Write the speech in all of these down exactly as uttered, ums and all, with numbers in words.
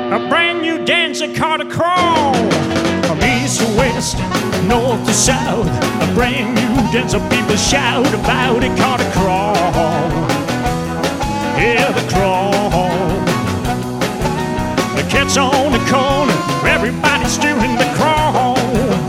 A brand new dance called a crawl. From east to west, north to south, a brand new dance of people shout about it called a crawl. Yeah, the crawl. The cat's on the corner, everybody's doing the crawl.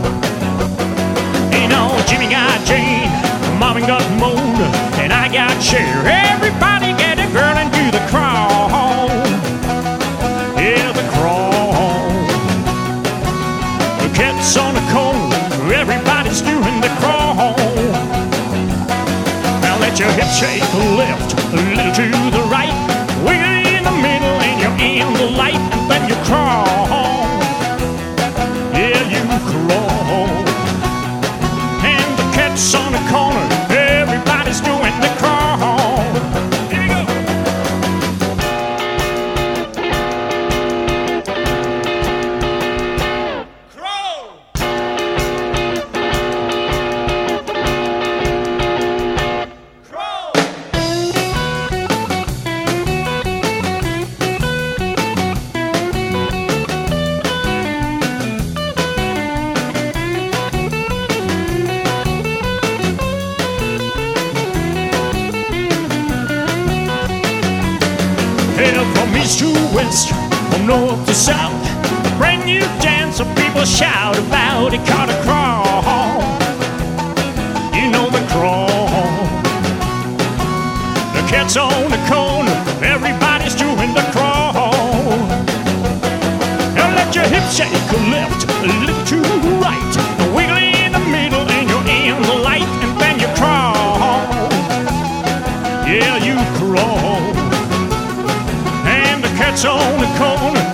You know, Jimmy got Jane, Mommy got Mona, and I got Cher. Everybody get a girl and do the crawl. Yeah, the crawl. The cat's on the corner, everybody's doing the crawl. Now let your hips shake left, a little to the right, wiggle in the middle and you're in the light, and then you crawl. Yeah, you crawl. And the cat's on the corner, everybody's doing the crawl. Here we go. Crawl. Crawl. Yeah, from east to west, from north to south, a brand new dance of people shout about it called a crawl. You know the crawl. The cat's on the corner, everybody's doing the crawl. Now let your hips shake left, a little to the right, wiggle in the middle and you're in the light, and then you crawl. Yeah, you crawl. And the cat's on the corner,